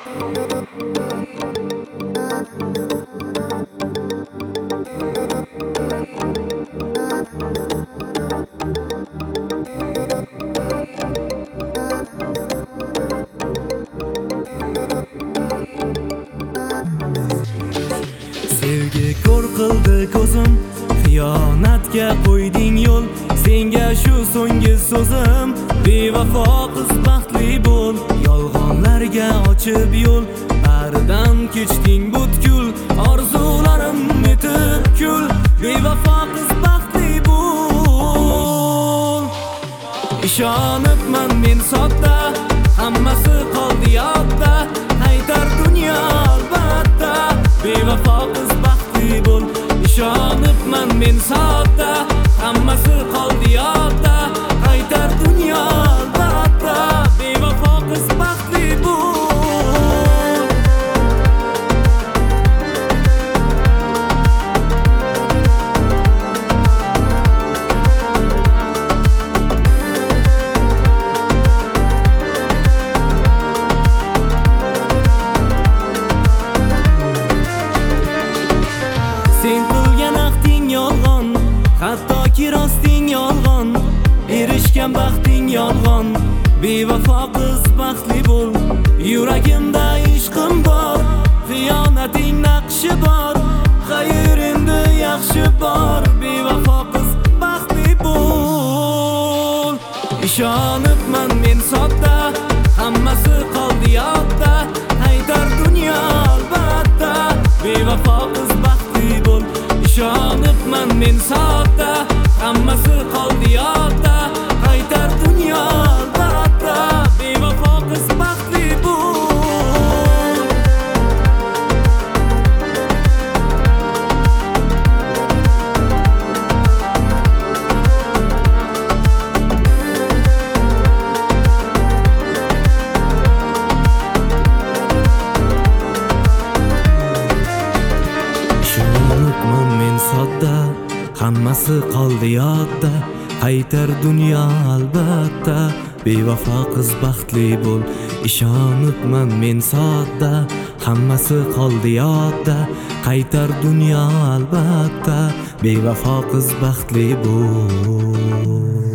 Sevgi ko'r qildi ko'zim, xiyonatga qo'yding yo'l. Senga shu so'nggi so'zim, bevafo qiz baxtli bo'l. Yolg'onlarga ochib yo'l, baridan kechding butkul. Orzularim netib kul, bevafo qiz baxtli bo'l. Ishonibman men sodda, hammasi qoldi yodda. Qaytar dunyo albatta, bevafo qiz baxtli bo'l. Ishonibman men sodda, hammasi qoldi yodda. Qaytar dunyo albatta, bevafo qiz baxtli bo'l. Sen qilgan aqding yolg'on, hattoki rosting yolg'on. Erishgan baxting yolg'on, bevafo qiz baxtli bo'l. Yuragimda ishqim bor, xiyonating naqshi bor. Xayr endi yaxshi bor, bevafo qiz baxtli bo'l. Ishonibman men sodda, hammasi qoldi yodda. Qaytar dunyo albatta, bevafo qiz baxtli bo'l. Ishonibman men sodda, hammasi qoldi yodda. Qaytar dunyo albatta, bevafo qiz baxtli bo'l. Ishonibman men sodda, hammasi qoldi yodda. Qaytar dunyo albatta, bevafo qiz baxtli bo'l. Ishonibman men sodda, hammasi qoldi yodda. Qaytar dunyo albatta, bevafo qiz baxtli bo'l.